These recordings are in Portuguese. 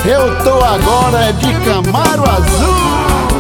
Eu tô agora de Camaro azul.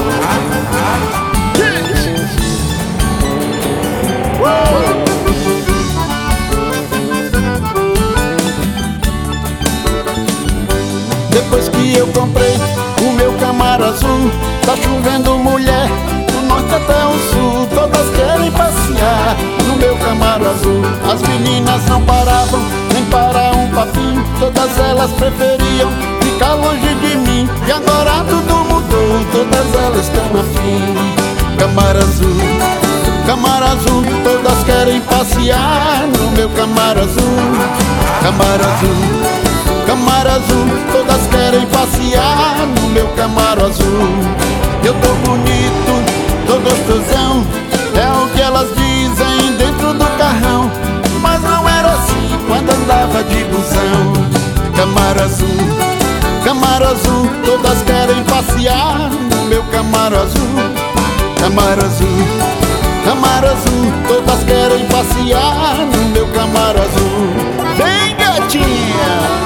Depois que eu comprei o meu Camaro azul, tá chovendo mulher do norte até o sul. Todas querem passear no meu Camaro azul. As meninas não paravam nem para um papinho. Todas elas preferiam ficar longe de mim. E agora tudo mudou, todas elas estão afim. Camaro azul, Camaro azul, todas querem passear no meu Camaro azul. Camaro azul, Camaro azul, todas querem passear no meu Camaro azul. Eu tô bonito, tô gostosão, é o que elas dizem dentro do carrão. Mas não era assim quando andava de busão. Camaro azul, Camaro azul, todas querem passear no meu Camaro azul. Camaro azul, Camaro azul, todas querem passear no meu Camaro azul. Vem, gatinha!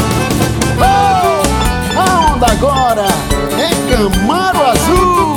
A onda agora é Camaro azul.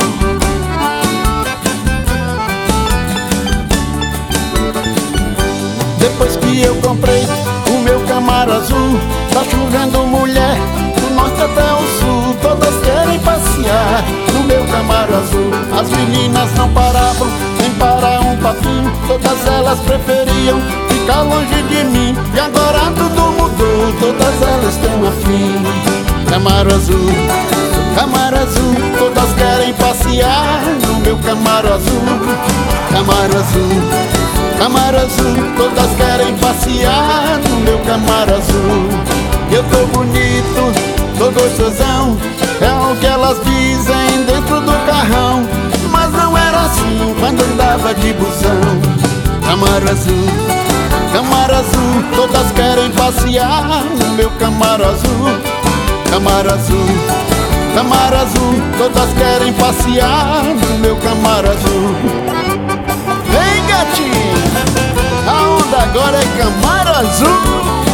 Depois que eu comprei o meu Camaro azul, tá chovendo mulher do norte até o sul. Todas querem passear no meu Camaro azul. As meninas não paravam nem para um papinho. Todas elas preferiam ficar longe de mim. E agora tudo mudou, todas elas estão afim. Camaro azul, Camaro azul, todas querem passear no meu Camaro azul. Camaro azul, Camaro azul, todas querem passear no meu Camaro azul. Eu tô bonito, tô gostosão, é o que elas dizem dentro do carrão. Mas não era assim quando andava de busão. Camaro azul, Camaro azul, todas querem passear no meu Camaro azul. Camaro azul, Camaro azul, todas querem passear no meu Camaro azul. Vem, gatinha! A onda agora é Camaro azul.